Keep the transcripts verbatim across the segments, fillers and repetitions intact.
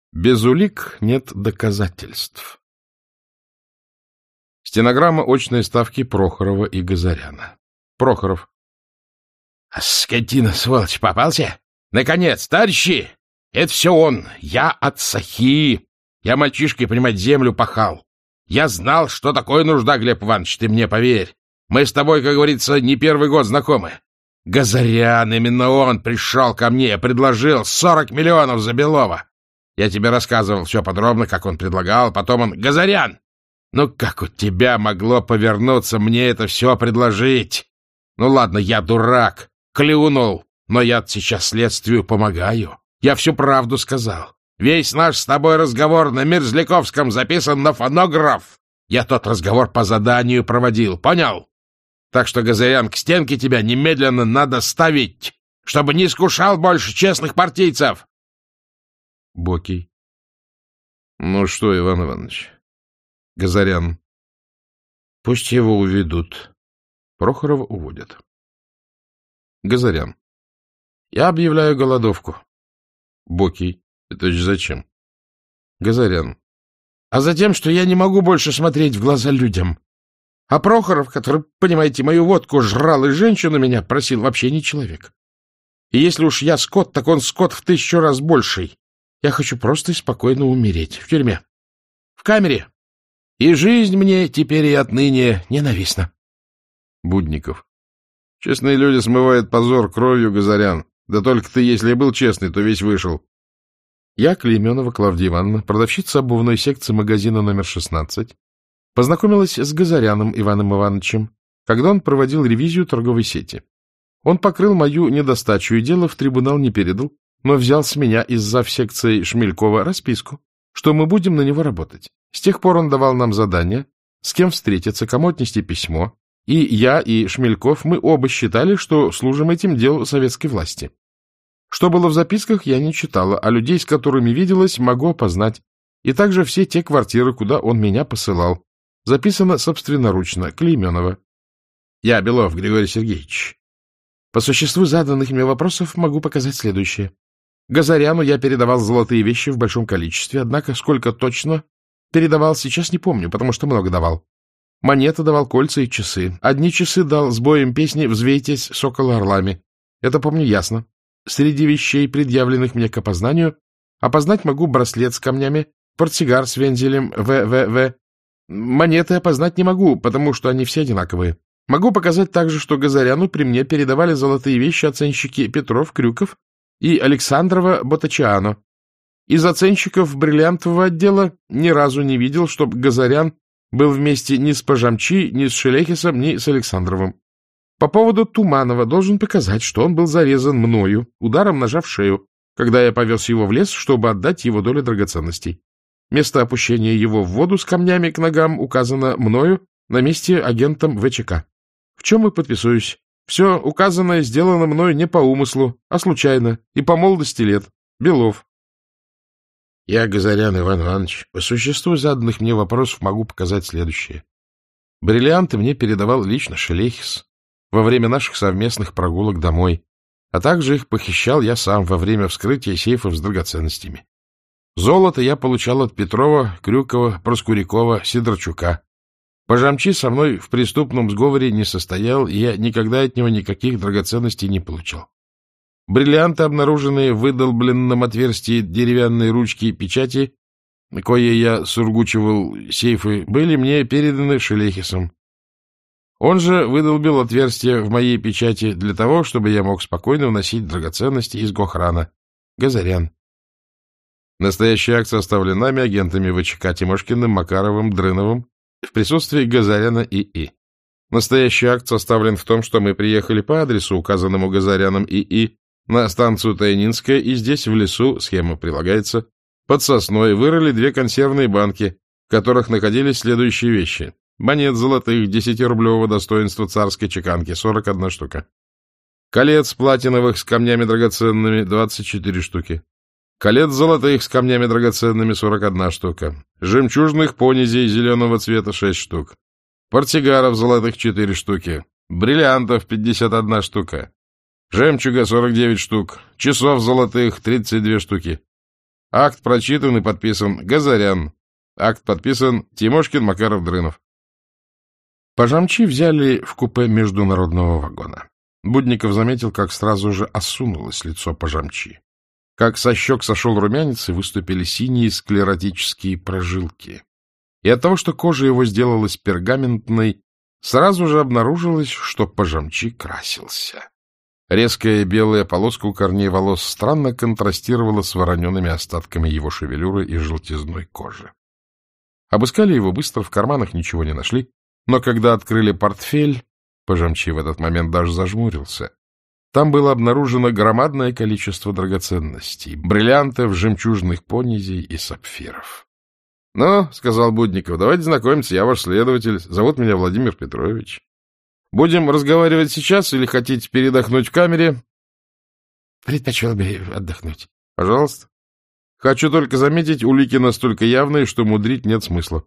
Без улик нет доказательств. Стенограмма очной ставки Прохорова и Газаряна. Прохоров. — Скотина, сволочь, попался? Наконец, товарищи! Это все он. Я от Сахи. Я мальчишкой, понимать, землю пахал. Я знал, что такое нужда, Глеб Иванович, ты мне поверь. Мы с тобой, как говорится, не первый год знакомы. Газарян, именно он пришел ко мне, предложил сорок миллионов за Белова. Я тебе рассказывал все подробно, как он предлагал. Потом он: Газарян, ну как у тебя могло повернуться мне это все предложить? Ну ладно, я дурак, клюнул, но я сейчас следствию помогаю. Я всю правду сказал. Весь наш с тобой разговор на Мерзляковском записан на фонограф. Я тот разговор по заданию проводил, понял? Так что, Газарян, к стенке тебя немедленно надо ставить, чтобы не искушал больше честных партийцев. Бокий. Ну что, Иван Иванович? Газарян. Пусть его уведут. Прохорова уводят. Газарян. Я объявляю голодовку. Бокий. Это же зачем? Газарян. А затем, что я не могу больше смотреть в глаза людям. А Прохоров, который, понимаете, мою водку жрал и женщину меня просил, вообще не человек. И если уж я скот, так он скот в тысячу раз больший. Я хочу просто и спокойно умереть. В тюрьме. В камере. И жизнь мне теперь и отныне ненавистна. Будников. Честные люди смывают позор кровью, Газарян. Да только ты, если и был честный, то весь вышел. Я, Клейменова Клавдия Ивановна, продавщица обувной секции магазина номер шестнадцать, познакомилась с Газаряном Иваном Ивановичем, когда он проводил ревизию торговой сети. Он покрыл мою недостачу и дело в трибунал не передал, но взял с меня из завсекции Шмелькова расписку, что мы будем на него работать. С тех пор он давал нам задания, с кем встретиться, кому отнести письмо, и я, и Шмельков, мы оба считали, что служим этим делу советской власти. Что было в записках, я не читала, а людей, с которыми виделась, могу опознать, и также все те квартиры, куда он меня посылал. Записано собственноручно, Клейменова. Я, Белов Григорий Сергеевич. По существу заданных мне вопросов могу показать следующее. Газаряну я передавал золотые вещи в большом количестве, однако сколько точно передавал, сейчас не помню, потому что много давал. Монеты давал, кольца и часы. Одни часы дал с боем песни «Взвейтесь с около-орлами». Это помню ясно. Среди вещей, предъявленных мне к опознанию, опознать могу браслет с камнями, портсигар с вензелем вэ вэ вэ. Монеты опознать не могу, потому что они все одинаковые. Могу показать также, что Газаряну при мне передавали золотые вещи оценщики Петров, Крюков и Александрова Ботачиано. Из оценщиков бриллиантового отдела ни разу не видел, чтоб Газарян был вместе ни с Пожамчи, ни с Шелехисом, ни с Александровым. По поводу Туманова должен показать, что он был зарезан мною, ударом ножа в шею, когда я повез его в лес, чтобы отдать его долю драгоценностей. Место опущения его в воду с камнями к ногам указано мною на месте агентом вэ че ка. В чем и подписываюсь. Все указанное сделано мною не по умыслу, а случайно, и по молодости лет. Белов. Я, Газарян Иван Иванович, по существу заданных мне вопросов могу показать следующее. Бриллианты мне передавал лично Шелехис во время наших совместных прогулок домой, а также их похищал я сам во время вскрытия сейфов с драгоценностями. Золото я получал от Петрова, Крюкова, Проскурякова, Сидорчука. Пожамчи со мной в преступном сговоре не состоял, и я никогда от него никаких драгоценностей не получал. Бриллианты, обнаруженные в выдолбленном отверстии деревянной ручки и печати, кое я сургучивал сейфы, были мне переданы Шелехисом. Он же выдолбил отверстие в моей печати для того, чтобы я мог спокойно уносить драгоценности из Гохрана. Газарян. Настоящий акт составлен нами, агентами вэ че ка Тимошкиным, Макаровым, Дрыновым, в присутствии Газаряна И.И. Настоящий акт составлен в том, что мы приехали по адресу, указанному Газаряном И.И., на станцию Тайнинская, и здесь, в лесу, схема прилагается, под сосной вырыли две консервные банки, в которых находились следующие вещи. Монет золотых десятирублевого достоинства царской чеканки, сорок одна штука. Колец платиновых с камнями драгоценными, двадцать четыре штуки. Колец золотых с камнями драгоценными, сорок одна штука. Жемчужных понизей зеленого цвета, шесть штук. Портсигаров золотых, четыре штуки. Бриллиантов, пятьдесят одна штука. Жемчуга, сорок девять штук. Часов золотых, тридцать две штуки. Акт прочитан и подписан. Газарян. Акт подписан Тимошкин, Макаров, Дрынов. Пожамчи взяли в купе международного вагона. Будников заметил, как сразу же осунулось лицо Пожамчи. Как со щек сошел румянец, и выступили синие склеротические прожилки. И от того, что кожа его сделалась пергаментной, сразу же обнаружилось, что Пожамчи красился. Резкая белая полоска у корней волос странно контрастировала с вороненными остатками его шевелюры и желтизной кожи. Обыскали его быстро, в карманах ничего не нашли, но когда открыли портфель, Пожамчи в этот момент даже зажмурился. Там было обнаружено громадное количество драгоценностей, бриллиантов, жемчужных понизей и сапфиров. — Ну, — сказал Будников, — давайте знакомиться, я ваш следователь, зовут меня Владимир Петрович. Будем разговаривать сейчас или хотите передохнуть в камере? — Предпочел бы отдохнуть. — Пожалуйста. Хочу только заметить, улики настолько явные, что мудрить нет смысла.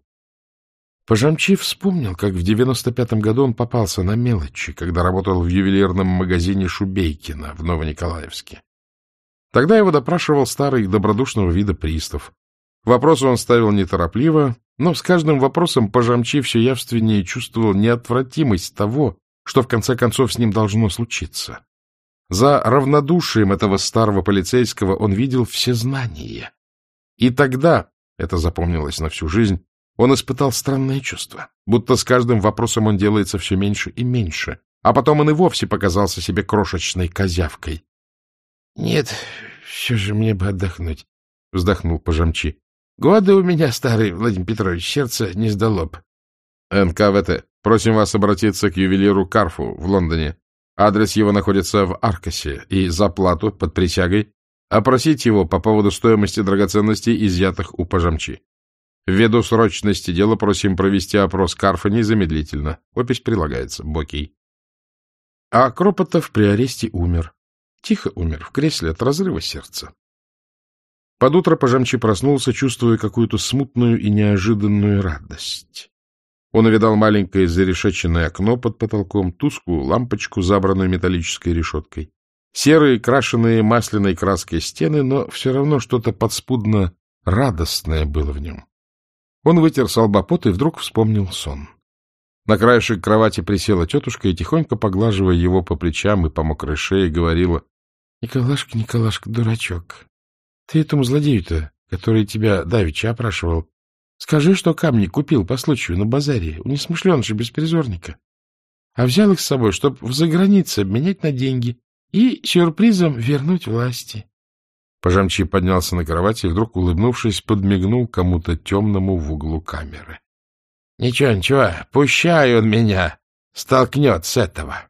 Пожамчи вспомнил, как в девяносто пятом году он попался на мелочи, когда работал в ювелирном магазине Шубейкина в Новониколаевске. Тогда его допрашивал старый добродушного вида пристав. Вопросы он ставил неторопливо, но с каждым вопросом Пожамчи все явственнее чувствовал неотвратимость того, что в конце концов с ним должно случиться. За равнодушием этого старого полицейского он видел всезнание. И тогда, это запомнилось на всю жизнь, он испытал странное чувство, будто с каждым вопросом он делается все меньше и меньше, а потом он и вовсе показался себе крошечной козявкой. — Нет, все же мне бы отдохнуть, — вздохнул Пожамчи. — Годы у меня, старый Владимир Петрович, сердце не сдало б. — эн ка вэ тэ, просим вас обратиться к ювелиру Карфу в Лондоне. Адрес его находится в Аркасе, и за плату под присягой опросить его по поводу стоимости драгоценностей, изъятых у Пожамчи. Ввиду срочности дела просим провести опрос Карфа незамедлительно. Опись прилагается. Бокей. А Кропотов при аресте умер. Тихо умер, в кресле от разрыва сердца. Под утро Пожамчи проснулся, чувствуя какую-то смутную и неожиданную радость. Он увидал маленькое зарешеченное окно под потолком, тусклую лампочку, забранную металлической решеткой, серые, крашеные масляной краской стены, но все равно что-то подспудно радостное было в нем. Он вытер со лба пот и вдруг вспомнил сон. На краешек кровати присела тетушка и, тихонько поглаживая его по плечам и по мокрой шее, говорила: — Николашка, Николашка, дурачок, ты этому злодею-то, который тебя давеча опрашивал, скажи, что камни купил по случаю на базаре у несмышленыша беспризорника, а взял их с собой, чтоб в загранице обменять на деньги и сюрпризом вернуть власти. Пожамчи поднялся на кровати и вдруг, улыбнувшись, подмигнул кому-то темному в углу камеры. — Ничего, ничего, пущай он меня столкнет с этого.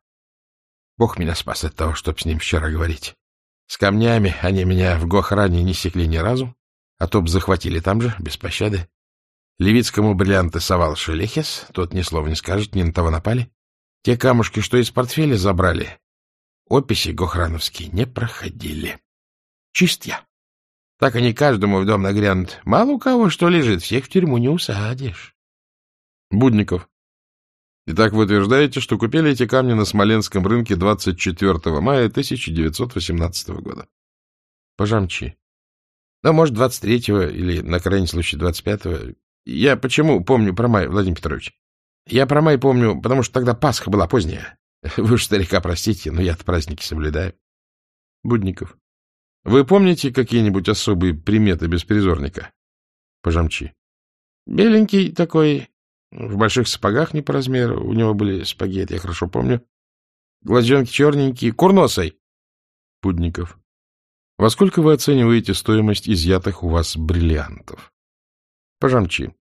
Бог меня спас от того, чтоб с ним вчера говорить. С камнями они меня в Гохране не секли ни разу, а то б захватили там же, без пощады. Левицкому бриллианты совал Шелехес, тот ни слова не скажет, не на того напали. Те камушки, что из портфеля забрали, описи гохрановские не проходили. Чист я. Так они каждому в дом нагрянут. Мало у кого что лежит, всех в тюрьму не усадишь. Будников. Итак, вы утверждаете, что купили эти камни на Смоленском рынке двадцать четвёртого мая тысяча девятьсот восемнадцатого года. Пожамчи. Ну, может, двадцать третьего или, на крайний случай, двадцать пятого. Я почему помню про май, Владимир Петрович? Я про май помню, потому что тогда Пасха была поздняя. Вы уж старика простите, но я-то праздники соблюдаю. Будников. Вы помните какие-нибудь особые приметы беспризорника? Пожамчи. Беленький такой, в больших сапогах не по размеру, у него были сапоги, это я хорошо помню. Глазенки черненькие, курносой. Будников. Во сколько вы оцениваете стоимость изъятых у вас бриллиантов? Пожамчи.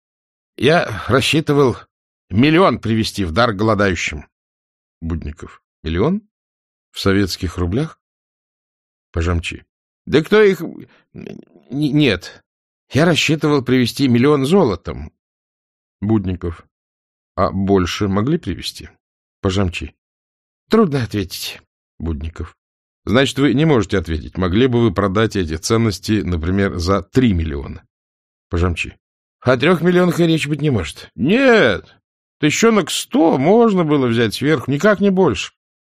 Я рассчитывал миллион привезти в дар голодающим. Будников. Миллион? В советских рублях? Пожамчи. Да кто их... Нет. Я рассчитывал привезти миллион золотом. Будников. А больше могли привезти? Пожамчи. Трудно ответить. Будников. Значит, вы не можете ответить. Могли бы вы продать эти ценности, например, за три миллиона? Пожамчи. О трех миллионах и речь быть не может. Нет. Тыщенок сто можно было взять сверху, никак не больше.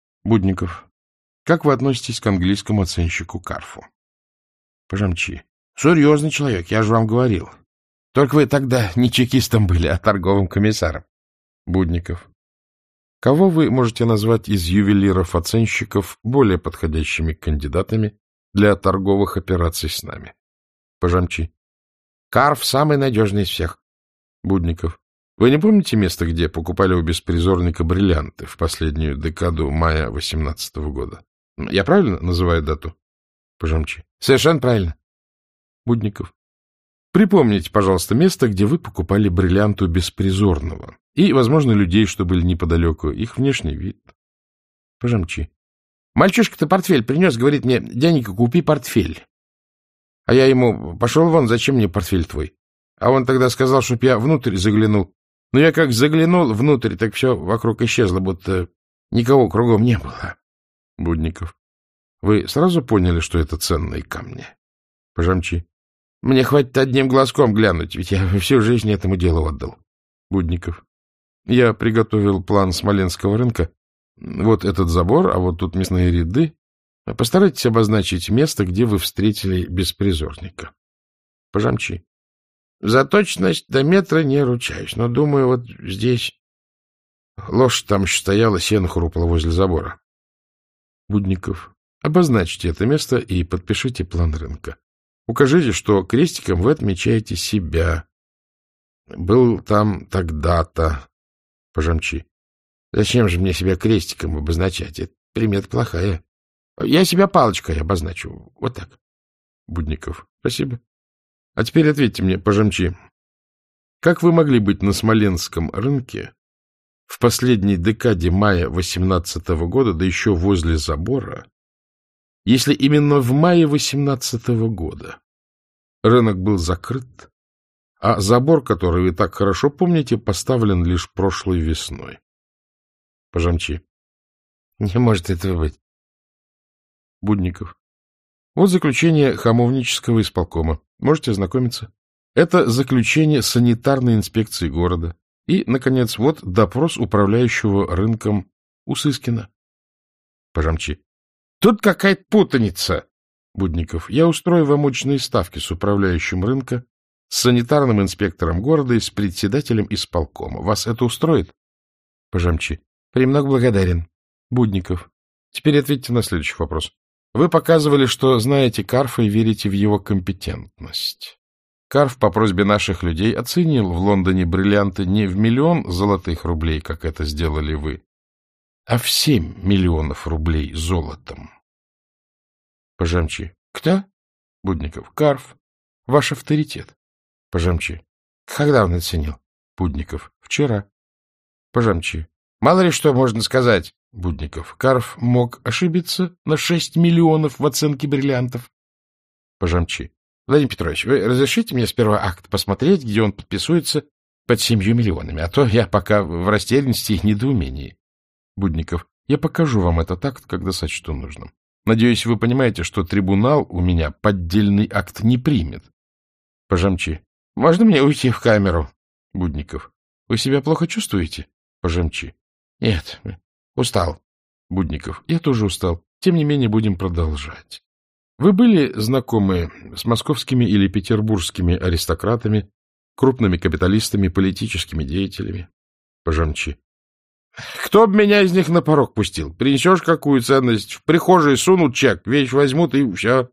Будников. Как вы относитесь к английскому оценщику Карфу? Пожамчи. Серьезный человек, я же вам говорил. Только вы тогда не чекистом были, а торговым комиссаром. Будников. Кого вы можете назвать из ювелиров-оценщиков более подходящими кандидатами для торговых операций с нами? Пожамчи. Карф самый надежный из всех. Будников. Вы не помните место, где покупали у беспризорника бриллианты в последнюю декаду мая восемнадцатого года? Я правильно называю дату? Пожамчи. Совершенно правильно. Будников. Припомните, пожалуйста, место, где вы покупали бриллиант у беспризорного. И, возможно, людей, что были неподалеку, их внешний вид. Пожамчи. Мальчишка-то портфель принес, говорит мне: дяденька, купи портфель. А я ему: пошел вон, зачем мне портфель твой? А он тогда сказал, чтоб я внутрь заглянул. Но я как заглянул внутрь, так все вокруг исчезло, будто никого кругом не было. Будников. Вы сразу поняли, что это ценные камни? Пожамчи. Мне хватит одним глазком глянуть, ведь я всю жизнь этому делу отдал. Будников. Я приготовил план Смоленского рынка. Вот этот забор, а вот тут мясные ряды. Постарайтесь обозначить место, где вы встретили беспризорника. Пожамчи. За точность до метра не ручаюсь, но, думаю, вот здесь лошадь там еще стояла, сено хрупало возле забора. Будников. Обозначьте это место и подпишите план рынка. Укажите, что крестиком вы отмечаете себя. Был там тогда-то. Пожамчи. Зачем же мне себя крестиком обозначать? Это примета плохая. Я себя палочкой обозначу. Вот так. Будников. Спасибо. А теперь ответьте мне, пожамчи. Как вы могли быть на Смоленском рынке в последней декаде мая восемнадцатого года, да еще возле забора, если именно в мае восемнадцатого года рынок был закрыт, а забор, который вы так хорошо помните, поставлен лишь прошлой весной? Пожамчи. Не может этого быть. Будников. Вот заключение Хамовнического исполкома. Можете ознакомиться. Это заключение санитарной инспекции города. И, наконец, вот допрос управляющего рынком Усыскина. Пожамчи. Тут какая-то путаница. Будников. Я устрою вам очные ставки с управляющим рынка, с санитарным инспектором города и с председателем исполкома. Вас это устроит? Пожамчи. Премного благодарен. Будников. Теперь ответьте на следующий вопрос. Вы показывали, что знаете Карфа и верите в его компетентность. Карф по просьбе наших людей оценил в Лондоне бриллианты не в миллион золотых рублей, как это сделали вы, а в семь миллионов рублей золотом. Пожамчи. Кто? Будников. Карф. Ваш авторитет. Пожамчи. Когда он оценил? Будников. Вчера. Пожамчи. Мало ли что можно сказать. Будников. Карф мог ошибиться на шесть миллионов в оценке бриллиантов. Пожамчи. Владимир Петрович, вы разрешите мне сперва акт посмотреть, где он подписывается под семью миллионами, а то я пока в растерянности и недоумении. Будников. Я покажу вам этот акт, когда сочту нужным. Надеюсь, вы понимаете, что трибунал у меня поддельный акт не примет. Пожамчи. Можно мне уйти в камеру? Будников. Вы себя плохо чувствуете? Пожамчи. Нет, устал. Будников. Я тоже устал. Тем не менее, будем продолжать. Вы были знакомы с московскими или петербургскими аристократами, крупными капиталистами, политическими деятелями? Пожамчи. Кто б меня из них на порог пустил? Принесешь какую ценность, в прихожей сунут чек, вещь возьмут и все.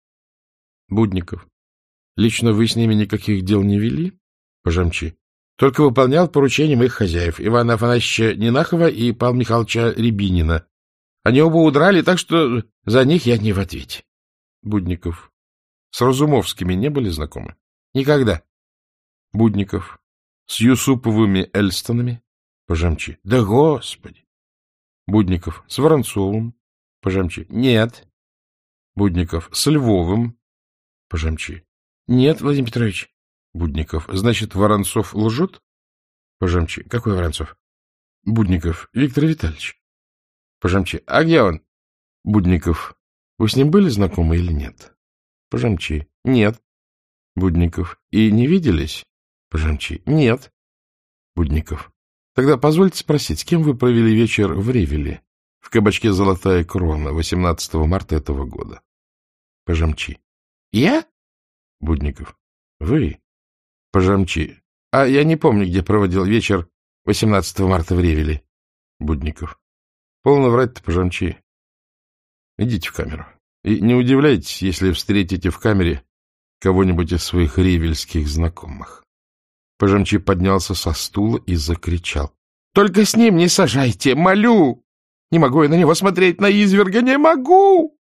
Будников. Лично вы с ними никаких дел не вели? Пожамчи. Только выполнял поручения моих хозяев, Ивана Афанасьевича Нинахова и Павла Михайловича Рябинина. Они оба удрали, так что за них я не в ответе. Будников. С Разумовскими не были знакомы? Никогда. Будников. С Юсуповыми Эльстонами? Пожамчи. Да господи. Будников. С Воронцовым? Пожамчи. Нет. Будников. С Львовым? Пожамчи. Нет, Владимир Петрович. Будников. Значит, Воронцов лжет? Пожамчи. Какой Воронцов? Будников. Виктор Витальевич. Пожамчи. А где он? Будников. Вы с ним были знакомы или нет? Пожамчи. Нет. Будников. И не виделись? Пожамчи. Нет. Будников. Тогда позвольте спросить, с кем вы провели вечер в Ревеле, в кабачке «Золотая крона» восемнадцатого марта этого года? Пожамчи. Я? Будников. Вы? Пожамчи. А я не помню, где проводил вечер восемнадцатого марта в Ревеле. Будников. Полно врать-то, Пожамчи. Идите в камеру. И не удивляйтесь, если встретите в камере кого-нибудь из своих ревельских знакомых. Пожамчи поднялся со стула и закричал. — Только с ним не сажайте, молю! Не могу я на него смотреть, на изверга, не могу!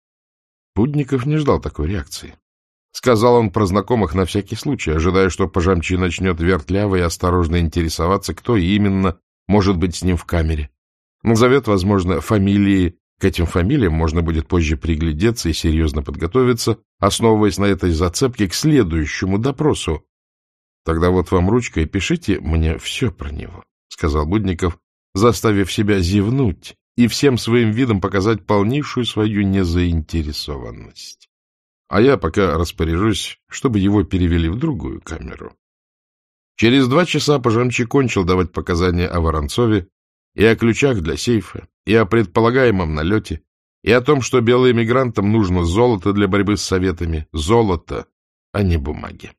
Будников не ждал такой реакции. Сказал он про знакомых на всякий случай, ожидая, что Пожамчи начнет вертляво и осторожно интересоваться, кто именно может быть с ним в камере. Назовет, возможно, фамилии. К этим фамилиям можно будет позже приглядеться и серьезно подготовиться, основываясь на этой зацепке к следующему допросу. — Тогда вот вам ручка и пишите мне все про него, — сказал Будников, заставив себя зевнуть и всем своим видом показать полнейшую свою незаинтересованность. А я пока распоряжусь, чтобы его перевели в другую камеру. Через два часа Пожамчи кончил давать показания о Воронцове и о ключах для сейфа, и о предполагаемом налете, и о том, что белоэмигрантам нужно золото для борьбы с советами, золото, а не бумаги.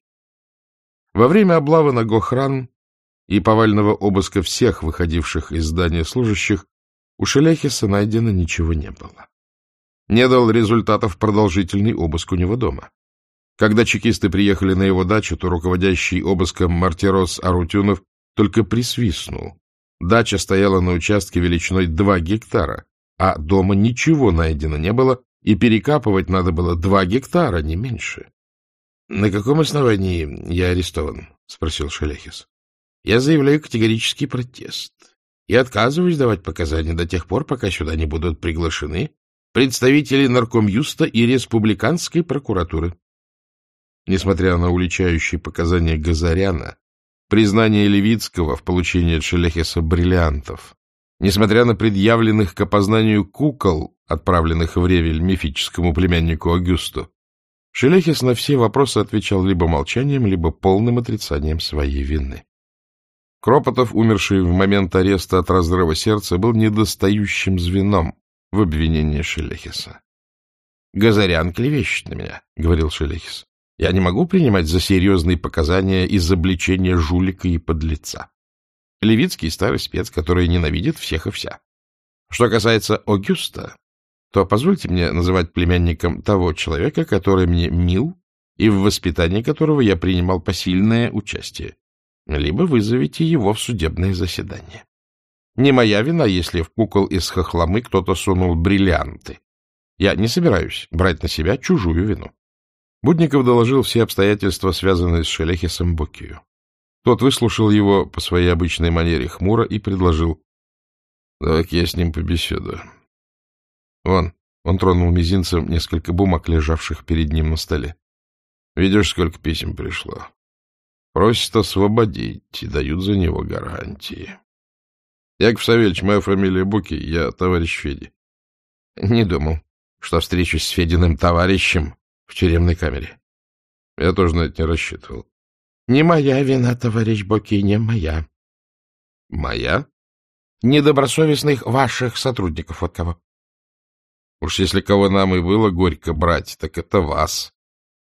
Во время облавы на Гохран и повального обыска всех выходивших из здания служащих у Шелехеса найдено ничего не было. Не дал результатов продолжительный обыск у него дома. Когда чекисты приехали на его дачу, то руководящий обыском Мартирос Арутюнов только присвистнул. Дача стояла на участке величиной два гектара, а дома ничего найдено не было, и перекапывать надо было два гектара, не меньше. — На каком основании я арестован? — спросил Шелехес. — Я заявляю категорический протест. Я отказываюсь давать показания до тех пор, пока сюда не будут приглашены представители наркомюста и республиканской прокуратуры. Несмотря на уличающие показания Газаряна, признание Левицкого в получении от Шелехеса бриллиантов, несмотря на предъявленных к опознанию кукол, отправленных в Ревель мифическому племяннику Агюсту, Шелехес на все вопросы отвечал либо молчанием, либо полным отрицанием своей вины. Кропотов, умерший в момент ареста от разрыва сердца, был недостающим звеном в обвинении Шелехеса. — Газарян клевещет на меня, — говорил Шелехес. — Я не могу принимать за серьезные показания изобличения жулика и подлеца. Левицкий старый спец, который ненавидит всех и вся. Что касается Огюста, то позвольте мне называть племянником того человека, который мне мил и в воспитании которого я принимал посильное участие. Либо вызовите его в судебное заседание. Не моя вина, если в кукол из хохломы кто-то сунул бриллианты. Я не собираюсь брать на себя чужую вину. Будников доложил все обстоятельства, связанные с Шелехесом Бокию. Тот выслушал его по своей обычной манере хмуро и предложил: — Давай-ка я с ним побеседую. Вон, он тронул мизинцем несколько бумаг, лежавших перед ним на столе. Видишь, сколько писем пришло. Просят освободить и дают за него гарантии. Яков Савельевич, моя фамилия Буки, я товарищ Феди. Не думал, что встречусь с Фединым товарищем в тюремной камере. Я тоже на это не рассчитывал. Не моя вина, товарищ Буки, не моя. Моя? Недобросовестных ваших сотрудников, вот кого. Уж если кого нам и было горько брать, так это вас.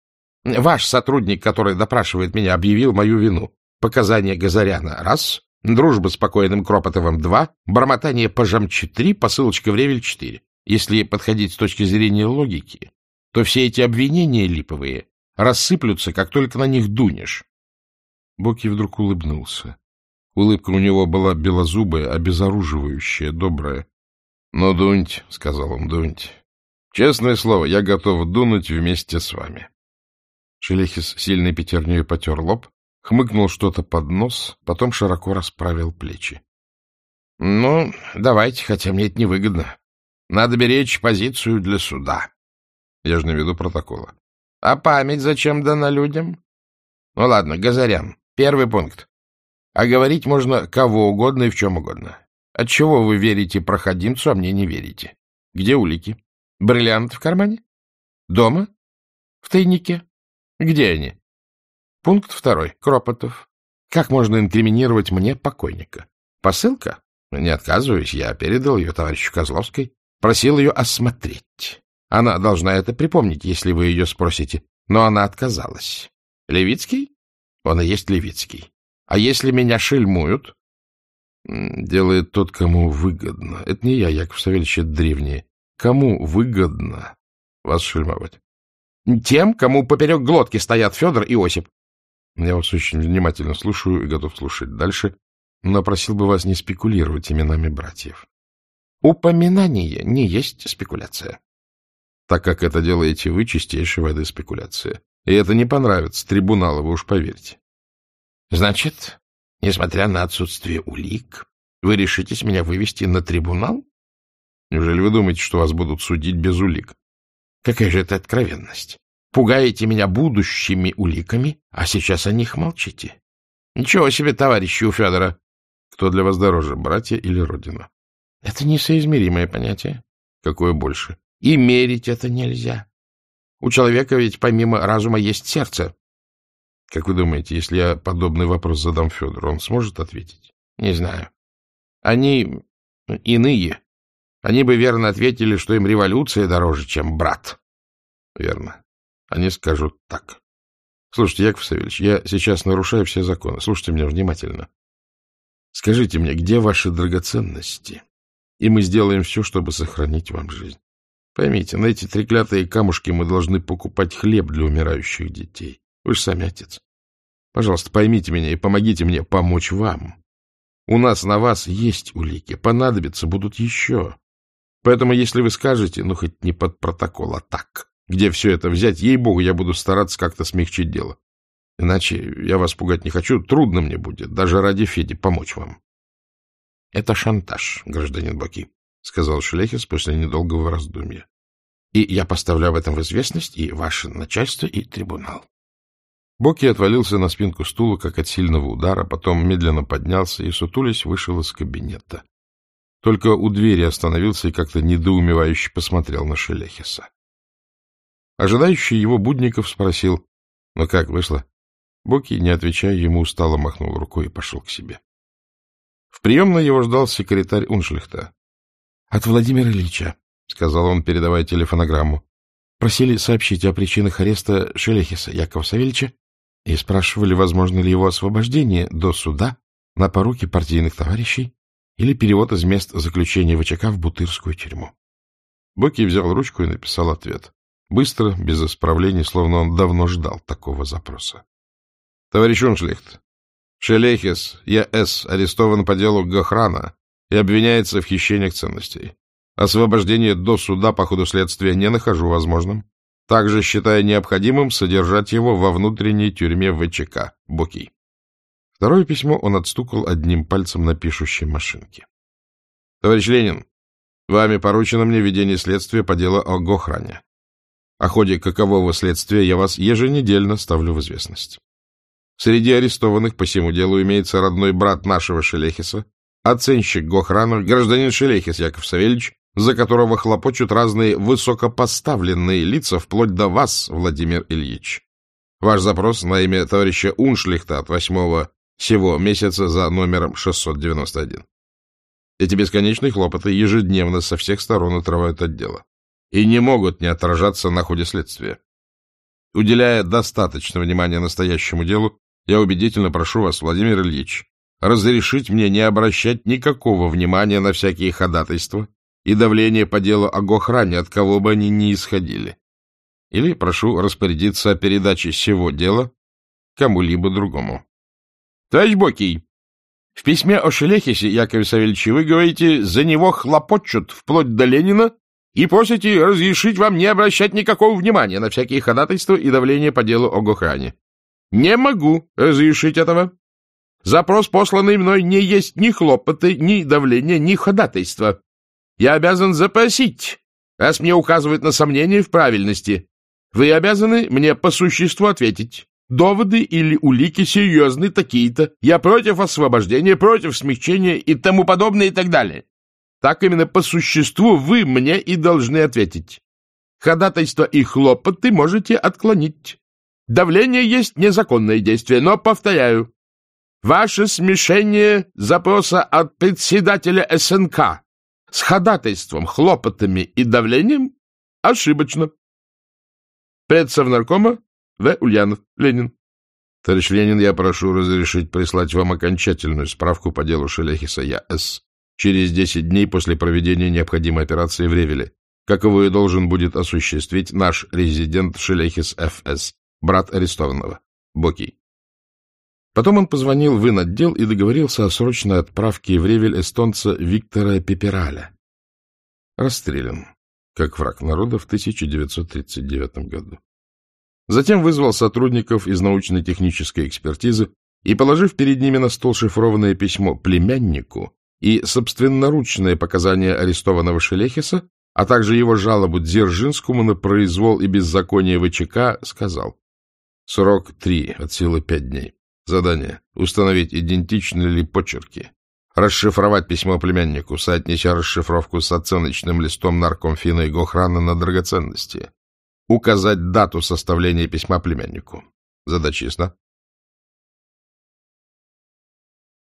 Ваш сотрудник, который допрашивает меня, объявил мою вину. Показания Газаряна — раз, дружба с покойным Кропотовым — два, бормотание Пожамчи — три, посылочка в Ревель — четыре. Если подходить с точки зрения логики, то все эти обвинения липовые рассыплются, как только на них дунешь. Боки вдруг улыбнулся. Улыбка у него была белозубая, обезоруживающая, добрая. — Ну, дуньте, — сказал он, — дуньте. Честное слово, я готов дунуть вместе с вами. Шелехес сильной пятерней потер лоб, хмыкнул что-то под нос, потом широко расправил плечи. — Ну, давайте, хотя мне это невыгодно. Надо беречь позицию для суда. Я же наведу протокола. — А память зачем дана людям? — Ну, ладно, Газарян, первый пункт. А говорить можно кого угодно и в чем угодно. Отчего вы верите проходимцу, а мне не верите? Где улики? Бриллианты в кармане? Дома? В тайнике? Где они? Пункт второй. Кропотов. Как можно инкриминировать мне покойника? Посылка? Не отказываюсь, я передал ее товарищу Козловской. Просил ее осмотреть. Она должна это припомнить, если вы ее спросите. Но она отказалась. Левицкий? Он и есть Левицкий. А если меня шельмуют? Делает тот, кому выгодно. Это не я, Яков Савельевич, это древние. Кому выгодно вас шельмовать? Тем, кому поперек глотки стоят Федор и Осип. Я вас очень внимательно слушаю и готов слушать дальше, но просил бы вас не спекулировать именами братьев. Упоминание не есть спекуляция. Так как это делаете вы, чистейшей воды спекуляция. И это не понравится трибуналу, вы уж поверьте. Значит, несмотря на отсутствие улик, вы решитесь меня вывести на трибунал? Неужели вы думаете, что вас будут судить без улик? Какая же это откровенность? Пугаете меня будущими уликами, а сейчас о них молчите. Ничего себе, товарищи у Федора. Кто для вас дороже, братья или родина? Это несоизмеримое понятие. Какое больше? И мерить это нельзя. У человека ведь помимо разума есть сердце. Как вы думаете, если я подобный вопрос задам Федору, он сможет ответить? Не знаю. Они иные. Они бы верно ответили, что им революция дороже, чем брат. Верно. Они скажут так. Слушайте, Яков Савельевич, я сейчас нарушаю все законы. Слушайте меня внимательно. Скажите мне, где ваши драгоценности? И мы сделаем все, чтобы сохранить вам жизнь. Поймите, на эти треклятые камушки мы должны покупать хлеб для умирающих детей. Вы же сами отец. Пожалуйста, поймите меня и помогите мне помочь вам. У нас на вас есть улики, понадобятся будут еще. Поэтому, если вы скажете, ну, хоть не под протокол, а так, где все это взять, ей-богу, я буду стараться как-то смягчить дело. Иначе я вас пугать не хочу, трудно мне будет, даже ради Феди, помочь вам. — Это шантаж, гражданин Боки, — сказал Шелехес после недолгого раздумья. — И я поставлю об этом в известность и ваше начальство, и трибунал. Боки отвалился на спинку стула, как от сильного удара, потом медленно поднялся и, сутулясь, вышел из кабинета. Только у двери остановился и как-то недоумевающе посмотрел на Шелехеса. Ожидающий его Будников спросил: — Ну как, вышло? Боки, не отвечая ему, устало махнул рукой и пошел к себе. В приемной его ждал секретарь Уншлихта. — От Владимира Ильича, — сказал он, передавая телефонограмму. — Просили сообщить о причинах ареста Шелехеса Якова Савельича и спрашивали, возможно ли его освобождение до суда на поруки партийных товарищей или перевод из мест заключения ВЧК в Бутырскую тюрьму. Боки взял ручку и написал ответ. Быстро, без исправлений, словно он давно ждал такого запроса. — Товарищ Уншлихт, Шелехес Е.С. арестован по делу Гохрана и обвиняется в хищениях ценностей. Освобождение до суда по ходу следствия не нахожу возможным. Также считаю необходимым содержать его во внутренней тюрьме ВЧК. Боки. Второе письмо он отстукал одним пальцем на пишущей машинке. — Товарищ Ленин, вами поручено мне ведение следствия по делу о Гохране. О ходе какового следствия я вас еженедельно ставлю в известность. Среди арестованных по сему делу имеется родной брат нашего Шелехеса, оценщик Гохрана, гражданин Шелехес Яков Савельич, за которого хлопочут разные высокопоставленные лица, вплоть до вас, Владимир Ильич. Ваш запрос на имя товарища Уншлихта от восьмого сего месяца за номером шестьсот девяносто один. Эти бесконечные хлопоты ежедневно со всех сторон отрывают от дела и не могут не отражаться на ходе следствия. Уделяя достаточно внимания настоящему делу, я убедительно прошу вас, Владимир Ильич, разрешить мне не обращать никакого внимания на всякие ходатайства и давление по делу о Гохране, от кого бы они ни исходили. Или прошу распорядиться о передаче сего дела кому-либо другому. Товарищ Бокий, в письме о Шелехесе Якове Савельиче вы говорите, за него хлопочут вплоть до Ленина и просите разрешить вам не обращать никакого внимания на всякие ходатайства и давление по делу о Гохране. Не могу разрешить этого. Запрос, посланный мной, не есть ни хлопоты, ни давление, ни ходатайства. Я обязан запросить, раз мне указывают на сомнения в правильности. Вы обязаны мне по существу ответить. Доводы или улики серьезны такие-то. Я против освобождения, против смягчения и тому подобное и так далее. Так именно по существу вы мне и должны ответить. Ходатайство и хлопоты можете отклонить. Давление есть незаконное действие, но, повторяю, ваше смешение запроса от председателя эс эн ка с ходатайством, хлопотами и давлением ошибочно. Предсовнаркома В. Ульянов. Ленин. Товарищ Ленин, я прошу разрешить прислать вам окончательную справку по делу Шелехиса Я.С. через десять дней после проведения необходимой операции в Ревеле, каковую должен будет осуществить наш резидент Шелехис Ф.С., брат арестованного. Бокий. Потом он позвонил в инотдел и договорился о срочной отправке в Ревель эстонца Виктора Пепераля. Расстрелян, как враг народа в тысяча девятьсот тридцать девятом году. Затем вызвал сотрудников из научно-технической экспертизы и, положив перед ними на стол шифрованное письмо племяннику и собственноручное показание арестованного Шелехиса, а также его жалобу Дзержинскому на произвол и беззаконие ВЧК, сказал: срок три, от силы пять дней. Задание — установить, идентичны ли почерки. Расшифровать письмо племяннику, соотнеся расшифровку с оценочным листом наркомфина и Гохрана на драгоценности. Указать дату составления письма племяннику. Задача ясна?